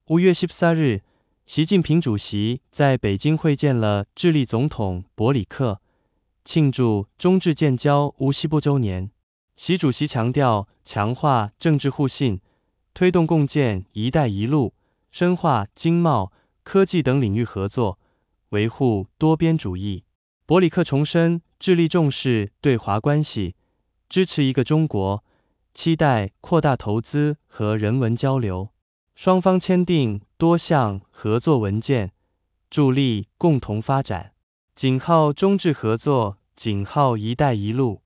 5月14日，习近平主席在北京会见了智利总统博里克，庆祝中智建交50周年。习主席强调强化政治互信，推动共建“一带一路”，深化经贸、科技等领域合作，维护多边主义。博里克重申智利重视对华关系，支持一个中国，期待扩大投资和人文交流。双方签订多项合作文件，助力共同发展。井号中智合作，井号“一带一路”。